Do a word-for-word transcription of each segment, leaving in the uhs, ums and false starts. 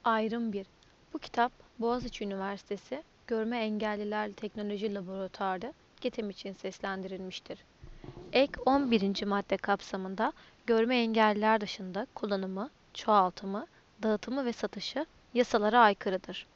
Ayrım bir. Bu kitap Boğaziçi Üniversitesi Görme Engelliler Teknoloji Laboratuvarı GETEM için seslendirilmiştir. Ek on birinci madde kapsamında görme engelliler dışında kullanımı, çoğaltımı, dağıtımı ve satışı yasalara aykırıdır.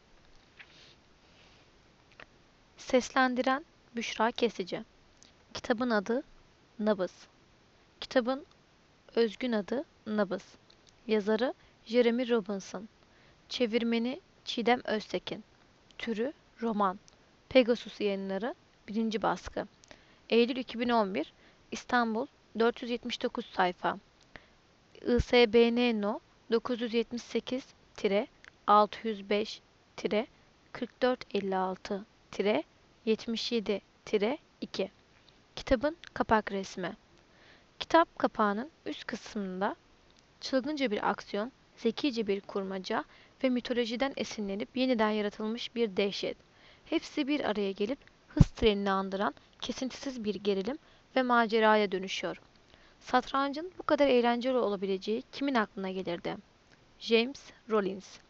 Seslendiren Büşra Kesici. Kitabın adı Nabız. Kitabın özgün adı Nabız. Yazarı Jeremy Robinson. Çevirmeni Çiğdem Öztekin. Türü roman. Pegasus Yayınları birinci baskı. Eylül iki bin on bir. İstanbul dört yüz yetmiş dokuz sayfa. I S B N No dokuz yüz yetmiş sekiz altı yüz beş kırk dört elli altı yetmiş yedi iki. Kitabın kapak resmi. Kitap kapağının üst kısmında çılgınca bir aksiyon, zekice bir kurmaca ve mitolojiden esinlenip yeniden yaratılmış bir dehşet. Hepsi bir araya gelip hız trenini andıran kesintisiz bir gerilim ve maceraya dönüşüyor. Satrancın bu kadar eğlenceli olabileceği kimin aklına gelirdi? James Rollins.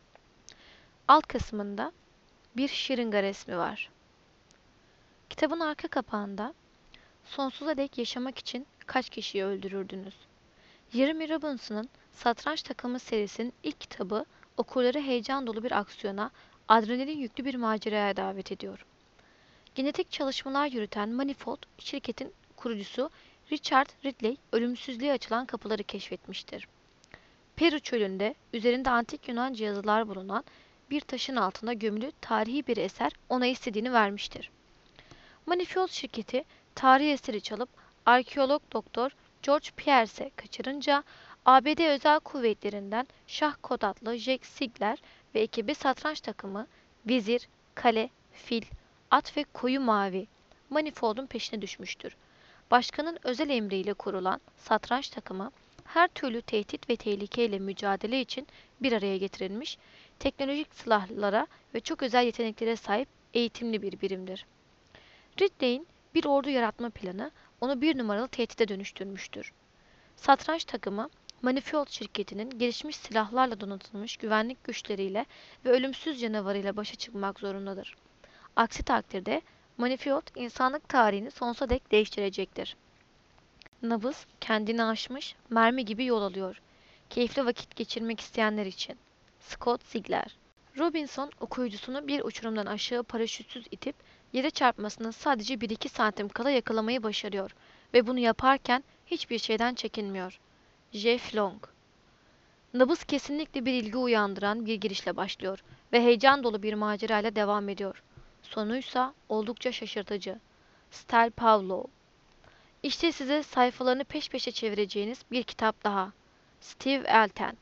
Alt kısmında bir şırınga resmi var. Kitabın arka kapağında sonsuza dek yaşamak için kaç kişiyi öldürürdünüz? Jeremy Robinson'ın Satranç Takımı serisinin ilk kitabı okurları heyecan dolu bir aksiyona, adrenalin yüklü bir maceraya davet ediyor. Genetik çalışmalar yürüten Manifold şirketin kurucusu Richard Ridley ölümsüzlüğe açılan kapıları keşfetmiştir. Peru çölünde üzerinde antik Yunanca yazılar bulunan bir taşın altında gömülü tarihi bir eser ona istediğini vermiştir. Manifold şirketi tarihi eseri çalıp arkeolog doktor George Pierce'e kaçırınca A B D Özel Kuvvetleri'nden Şah Kod adlı Jack Sigler ve ekibi satranç takımı, vezir, kale, fil, at ve koyu mavi Manifold'un peşine düşmüştür. Başkanın özel emriyle kurulan satranç takımı her türlü tehdit ve tehlikeyle mücadele için bir araya getirilmiş, teknolojik silahlara ve çok özel yeteneklere sahip eğitimli bir birimdir. Ridley'in bir ordu yaratma planı onu bir numaralı tehdide dönüştürmüştür. Satranç takımı, Manifold şirketinin gelişmiş silahlarla donatılmış güvenlik güçleriyle ve ölümsüz canavarıyla başa çıkmak zorundadır. Aksi takdirde Manifold insanlık tarihini sonsuza dek değiştirecektir. Nabız kendini aşmış, mermi gibi yol alıyor. Keyifli vakit geçirmek isteyenler için. Scott Sigler. Robinson okuyucusunu bir uçurumdan aşağı paraşütsüz itip yere çarpmasına sadece bir iki santim kala yakalamayı başarıyor ve bunu yaparken hiçbir şeyden çekinmiyor. Jeff Long. Nabız kesinlikle bir ilgi uyandıran bir girişle başlıyor ve heyecan dolu bir macerayla devam ediyor. Sonuysa oldukça şaşırtıcı. Stel Pavlov. İşte size sayfalarını peş peşe çevireceğiniz bir kitap daha. Steve Elten.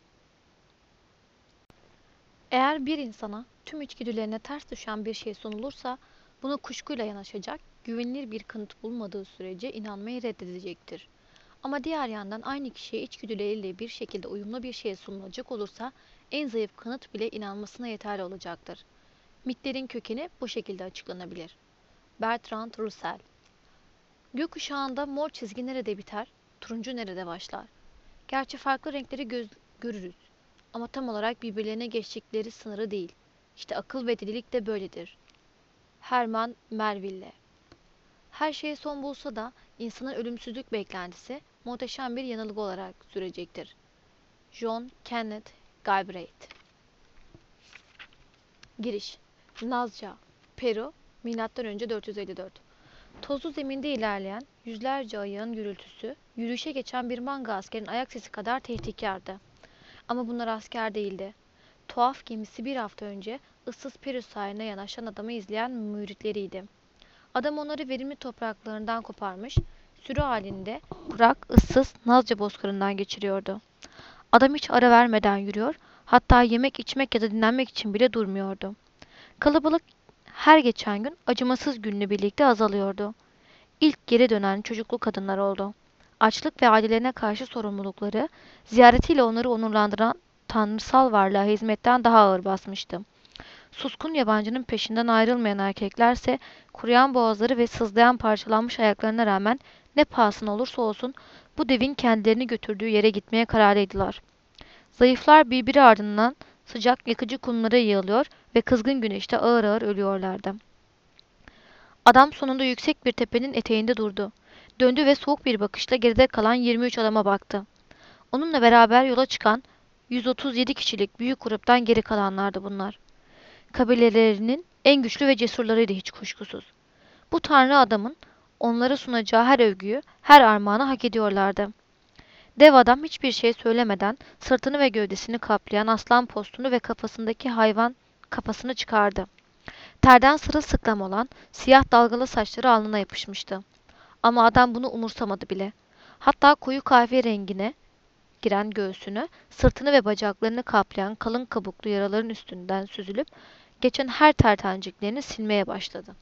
Eğer bir insana tüm içgüdülerine ters düşen bir şey sunulursa buna kuşkuyla yanaşacak, güvenilir bir kanıt bulmadığı sürece inanmayı reddedecektir. Ama diğer yandan aynı kişiye içgüdüleriyle bir şekilde uyumlu bir şey sunulacak olursa en zayıf kanıt bile inanmasına yeterli olacaktır. Mitlerin kökeni bu şekilde açıklanabilir. Bertrand Russell. Gökkuşağında mor çizgi nerede biter, turuncu nerede başlar? Gerçi farklı renkleri göz görürüz. Ama tam olarak birbirlerine geçtikleri sınırı değil. İşte akıl ve delilik de böyledir. Herman Melville. Her şey son bulsa da insanın ölümsüzlük beklentisi muhteşem bir yanılgı olarak sürecektir. John Kenneth Galbraith. Giriş. Nazca, Peru, milattan önce dört yüz elli dört. Tozlu zeminde ilerleyen yüzlerce ayağın gürültüsü, yürüyüşe geçen bir manga askerin ayak sesi kadar tehdikardı. Ama bunlar asker değildi. Tuhaf gemisi bir hafta önce ıssız Peru sahiline yanaşan adamı izleyen müritleriydi. Adam onları verimli topraklarından koparmış, sürü halinde kurak, ıssız Nazca bozkırından geçiriyordu. Adam hiç ara vermeden yürüyor, hatta yemek, içmek ya da dinlenmek için bile durmuyordu. Kalabalık her geçen gün acımasız günle birlikte azalıyordu. İlk geri dönen çocuklu kadınlar oldu. Açlık ve ailelerine karşı sorumlulukları, ziyaretiyle onları onurlandıran tanrısal varlığa hizmetten daha ağır basmıştı. Suskun yabancının peşinden ayrılmayan erkeklerse, kuruyan boğazları ve sızlayan parçalanmış ayaklarına rağmen ne pahasına olursa olsun bu devin kendilerini götürdüğü yere gitmeye kararlıydılar. Zayıflar birbiri ardından sıcak yakıcı kumlara yığılıyor ve kızgın güneşte ağır ağır ölüyorlardı. Adam sonunda yüksek bir tepenin eteğinde durdu. Döndü ve soğuk bir bakışla geride kalan yirmi üç adama baktı. Onunla beraber yola çıkan yüz otuz yedi kişilik büyük gruptan geri kalanlardı bunlar. Kabilelerinin en güçlü ve cesurlarıydı hiç kuşkusuz. Bu tanrı adamın onlara sunacağı her övgüyü, her armağanı hak ediyorlardı. Dev adam hiçbir şey söylemeden sırtını ve gövdesini kaplayan aslan postunu ve kafasındaki hayvan kafasını çıkardı. Terden sırılsıklam olan siyah dalgalı saçları alnına yapışmıştı. Ama adam bunu umursamadı bile. Hatta koyu kahverengine giren göğsünü, sırtını ve bacaklarını kaplayan kalın kabuklu yaraların üstünden süzülüp geçen her ter taneciklerini silmeye başladı.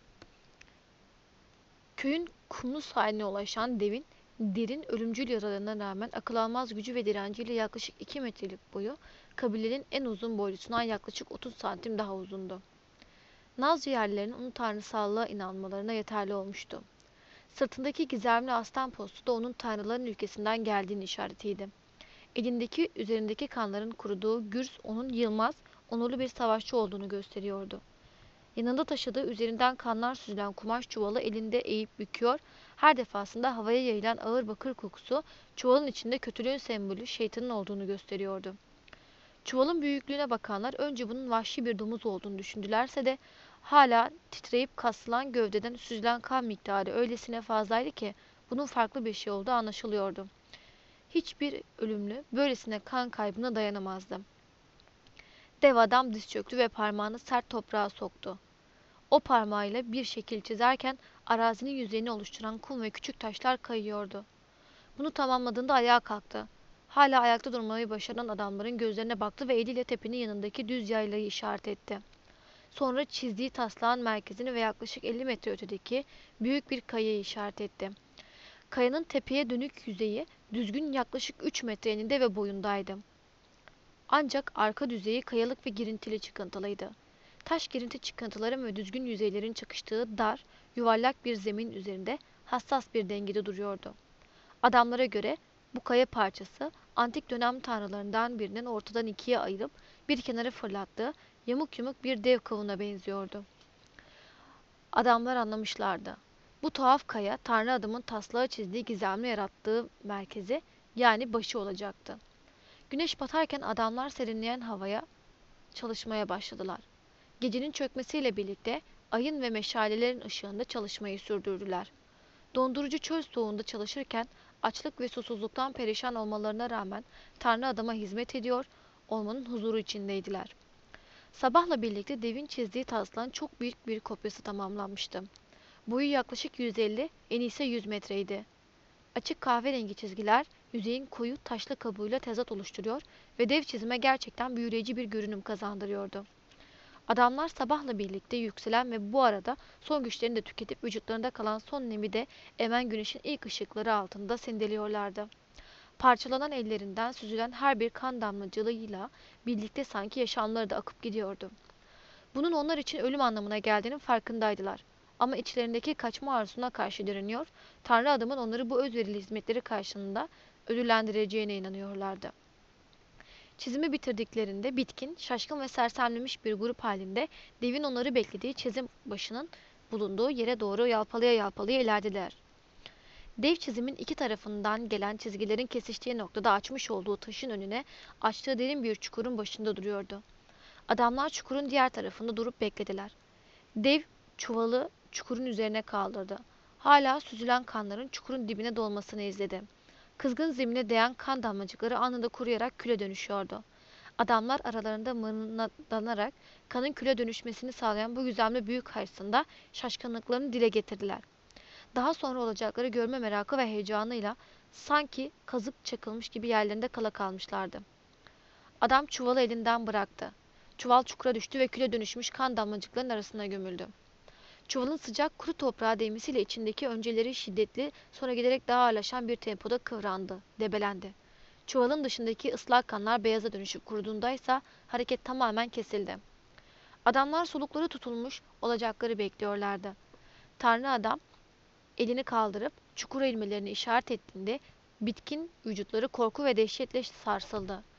Köyün kumlu sahiline ulaşan devin derin ölümcül yaralarına rağmen akıl almaz gücü ve direnciyle yaklaşık iki metrelik boyu kabilenin en uzun boylusundan yaklaşık otuz santim daha uzundu. Naz yerlilerin onun tanrısallığa inanmalarına yeterli olmuştu. Sırtındaki gizemli aslan postu da onun tanrıların ülkesinden geldiğini işaretiydi. Elindeki üzerindeki kanların kuruduğu gürs onun yılmaz, onurlu bir savaşçı olduğunu gösteriyordu. Yanında taşıdığı üzerinden kanlar süzülen kumaş çuvalı elinde eğip büküyor, her defasında havaya yayılan ağır bakır kokusu çuvalın içinde kötülüğün sembolü şeytanın olduğunu gösteriyordu. Çuvalın büyüklüğüne bakanlar önce bunun vahşi bir domuz olduğunu düşündülerse de hala titreyip kasılan gövdeden süzülen kan miktarı öylesine fazlaydı ki bunun farklı bir şey olduğu anlaşılıyordu. Hiçbir ölümlü böylesine kan kaybına dayanamazdı. Dev adam diz çöktü ve parmağını sert toprağa soktu. O parmağıyla bir şekil çizerken arazinin yüzeyini oluşturan kum ve küçük taşlar kayıyordu. Bunu tamamladığında ayağa kalktı. Hala ayakta durmayı başaran adamların gözlerine baktı ve eliyle tepenin yanındaki düz yaylayı işaret etti. Sonra çizdiği taslağın merkezini ve yaklaşık elli metre ötedeki büyük bir kayayı işaret etti. Kayanın tepeye dönük yüzeyi düzgün yaklaşık üç metre eninde ve boyundaydı. Ancak arka düzeyi kayalık ve girintili çıkıntılıydı. Taş girinti çıkıntıların ve düzgün yüzeylerin çakıştığı dar, yuvarlak bir zemin üzerinde hassas bir dengede duruyordu. Adamlara göre bu kaya parçası antik dönem tanrılarından birinin ortadan ikiye ayırıp bir kenara fırlattığı yamuk yumuk bir dev kavuna benziyordu. Adamlar anlamışlardı. Bu tuhaf kaya tanrı adamın taslağa çizdiği gizemli yarattığı merkezi yani başı olacaktı. Güneş batarken adamlar serinleyen havaya çalışmaya başladılar. Gecenin çökmesiyle birlikte ayın ve meşalelerin ışığında çalışmayı sürdürdüler. Dondurucu çöl soğuğunda çalışırken açlık ve susuzluktan perişan olmalarına rağmen Tanrı adama hizmet ediyor, olmanın huzuru içindeydiler. Sabahla birlikte devin çizdiği taslağın çok büyük bir kopyası tamamlanmıştı. Boyu yaklaşık yüz elli, eni ise yüz metreydi. Açık kahverengi çizgiler yüzeyin koyu taşlı kabuğuyla tezat oluşturuyor ve dev çizime gerçekten büyüleyici bir görünüm kazandırıyordu. Adamlar sabahla birlikte yükselen ve bu arada son güçlerini de tüketip vücutlarında kalan son nemi de emen güneşin ilk ışıkları altında sendeliyorlardı. Parçalanan ellerinden süzülen her bir kan damlacılığıyla birlikte sanki yaşamları da akıp gidiyordu. Bunun onlar için ölüm anlamına geldiğinin farkındaydılar. Ama içlerindeki kaçma arzusuna karşı direniyor, Tanrı adamın onları bu özverili hizmetleri karşılığında ödüllendireceğine inanıyorlardı. Çizimi bitirdiklerinde bitkin, şaşkın ve sersemlemiş bir grup halinde devin onları beklediği çizim başının bulunduğu yere doğru yalpalaya yalpalaya ilerlediler. Dev çizimin iki tarafından gelen çizgilerin kesiştiği noktada açmış olduğu taşın önüne açtığı derin bir çukurun başında duruyordu. Adamlar çukurun diğer tarafında durup beklediler. Dev çuvalı çukurun üzerine kaldırdı. Hala süzülen kanların çukurun dibine dolmasını izledi. Kızgın zemine değen kan damlacıkları anında kuruyarak küle dönüşüyordu. Adamlar aralarında mırıldanarak kanın küle dönüşmesini sağlayan bu gizemli büyük karşısında şaşkınlıklarını dile getirdiler. Daha sonra olacakları görme merakı ve heyecanıyla sanki kazık çakılmış gibi yerlerinde kala kalmışlardı. Adam çuvalı elinden bıraktı. Çuval çukura düştü ve küle dönüşmüş kan damlacıklarının arasına gömüldü. Çuvalın sıcak kuru toprağa değmesiyle içindeki önceleri şiddetli, sonra giderek daha ağırlaşan bir tempoda kıvrandı, debelendi. Çuvalın dışındaki ıslak kanlar beyaza dönüşüp kuruduğundaysa hareket tamamen kesildi. Adamlar solukları tutulmuş olacakları bekliyorlardı. Tanrı adam elini kaldırıp çukura inmelerini işaret ettiğinde bitkin vücutları korku ve dehşetle sarsıldı.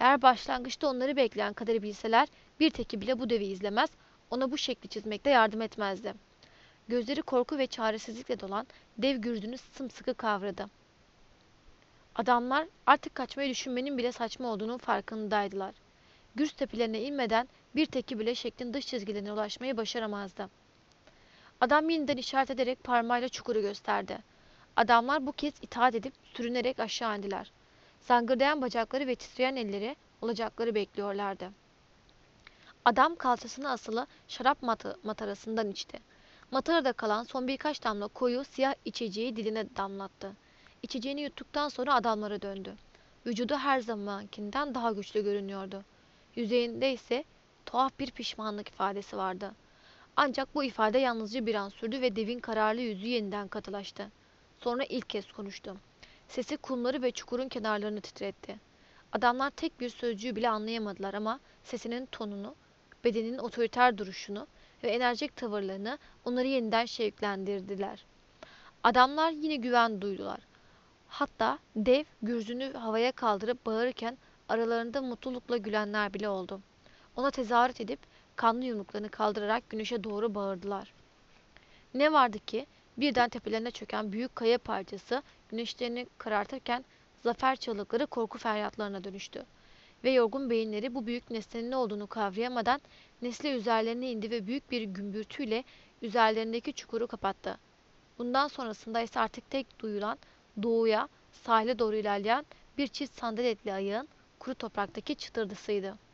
Eğer başlangıçta onları bekleyen kaderi bilseler, bir teki bile bu devi izlemez, ona bu şekli çizmekte yardım etmezdi. Gözleri korku ve çaresizlikle dolan dev gürzünü sımsıkı kavradı. Adamlar artık kaçmayı düşünmenin bile saçma olduğunun farkındaydılar. Gürz tepelerine inmeden bir teki bile şeklin dış çizgilerine ulaşmayı başaramazdı. Adam yeniden işaret ederek parmağıyla çukuru gösterdi. Adamlar bu kez itaat edip sürünerek aşağı indiler. Zangırdayan bacakları ve titreyen elleri olacakları bekliyorlardı. Adam kalçasına asılı şarap matı, matarasından içti. Matarada kalan son birkaç damla koyu siyah içeceği diline damlattı. İçeceğini yuttuktan sonra adamlara döndü. Vücudu her zamankinden daha güçlü görünüyordu. Yüzeyinde ise tuhaf bir pişmanlık ifadesi vardı. Ancak bu ifade yalnızca bir an sürdü ve devin kararlı yüzü yeniden katılaştı. Sonra ilk kez konuştu. Sesi kumları ve çukurun kenarlarını titretti. Adamlar tek bir sözcüğü bile anlayamadılar ama sesinin tonunu, bedeninin otoriter duruşunu ve enerjik tavırlarını onları yeniden şevklendirdiler. Adamlar yine güven duydular. Hatta dev gürzünü havaya kaldırıp bağırırken aralarında mutlulukla gülenler bile oldu. Ona tezahürat edip kanlı yumruklarını kaldırarak güneşe doğru bağırdılar. Ne vardı ki birden tepelerine çöken büyük kaya parçası güneşlerini karartırken zafer çığlıkları korku feryatlarına dönüştü. Ve yorgun beyinleri bu büyük nesnenin ne olduğunu kavrayamadan nesli üzerlerine indi ve büyük bir gümbürtüyle üzerlerindeki çukuru kapattı. Bundan sonrasında ise artık tek duyulan doğuya, sahile doğru ilerleyen bir çift sandaletli ayağın kuru topraktaki çıtırdısıydı.